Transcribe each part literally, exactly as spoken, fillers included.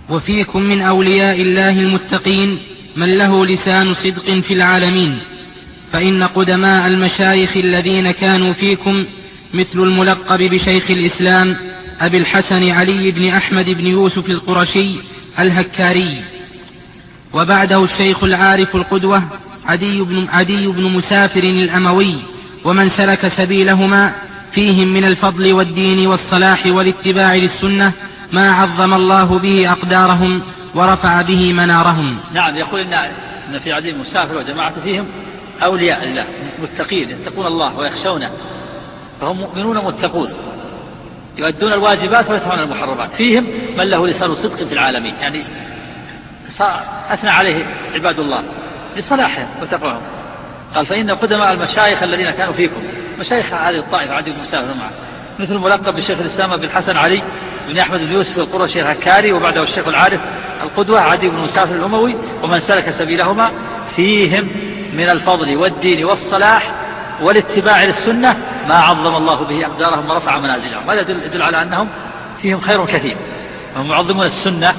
وفيكم من أولياء الله المتقين من له لسان صدق في العالمين، فإن قدماء المشايخ الذين كانوا فيكم مثل الملقب بشيخ الإسلام أبي الحسن علي بن أحمد بن يوسف القرشي الهكاري، وبعده الشيخ العارف القدوة عدي بن, عدي بن مسافر الأموي، ومن سلك سبيلهما فيهم من الفضل والدين والصلاح والاتباع للسنة ما عظم الله به أقدارهم ورفع به منارهم. نعم، يقول إن في عدي مسافر وجماعة فيهم أولياء الله متقين يتقون الله ويخشونه، فهم مؤمنون متقون يؤدون الواجبات ويتركون المحرمات، فيهم من له لسان صدق في العالمين، يعني أثنى عليه عباد الله لصلاحهم وتقواهم. قال فإن قدماء المشايخ الذين كانوا فيكم، مشايخ هذه الطائفة عدي بن مسافر معه، مثل الملقب بشيخ الإسلام أبي الحسن علي بن أحمد بن يوسف القرشي الهكاري، وبعده الشيخ العارف القدوة عدي بن مسافر الأموي، ومن سلك سبيلهما فيهم من الفضل والدين والصلاح والاتباع للسنة ما عظم الله به أقدارهم ورفع منازلهم. هذا يدل على أنهم فيهم خير كثير، هم معظمون السنة،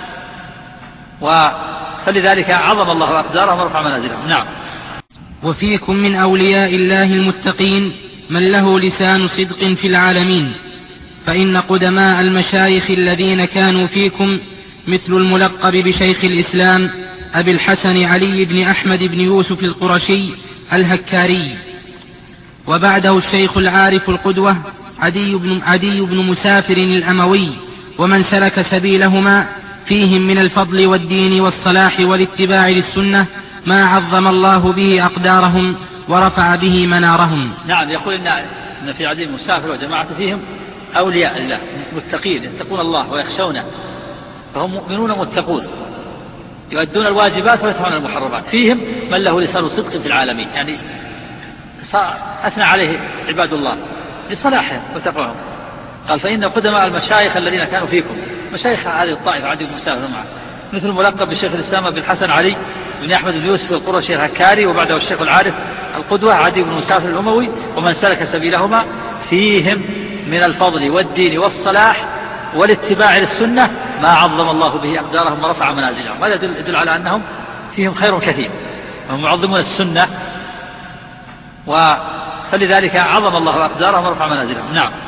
فلذلك عظم الله أقدارهم ورفع منازلهم. نعم. وفيكم من أولياء الله المتقين من له لسان صدق في العالمين، فإن قدماء المشايخ الذين كانوا فيكم مثل الملقب بشيخ الإسلام أبي الحسن علي بن أحمد بن يوسف القرشي الهكاري، وبعده الشيخ العارف القدوة عدي بن, عدي بن مسافر الأموي، ومن سلك سبيلهما فيهم من الفضل والدين والصلاح والاتباع للسنة ما عظم الله به أقدارهم ورفع به منارهم. نعم، يقول إن في عدي مسافر وجماعة فيهم أولياء الله متقين يتقون الله ويخشونه، فهم مؤمنون متقون يؤدون الواجبات ويتركون المحرمات، فيهم من له لسان صدق في العالمين، يعني أثنى عليه عباد الله لصلاحهم وتقواهم. قال فإن قدماء المشايخ الذين كانوا فيكم، مشايخ هذه الطائفة عدي بن مسافر معه، مثل الملقب بشيخ الإسلام أبي الحسن علي بن أحمد بن يوسف القرشي الهكاري، وبعده الشيخ العارف القدوة عدي بن مسافر الأموي، ومن سلك سبيلهما فيهم من الفضل والدين والصلاح والاتباع للسنة ما عظم الله به أقدارهم ورفع منازلهم. هذا يدل على أنهم فيهم خير كثير، هم معظمون السنة، فلذلك عظم الله أقدارهم ورفع منازلهم. نعم.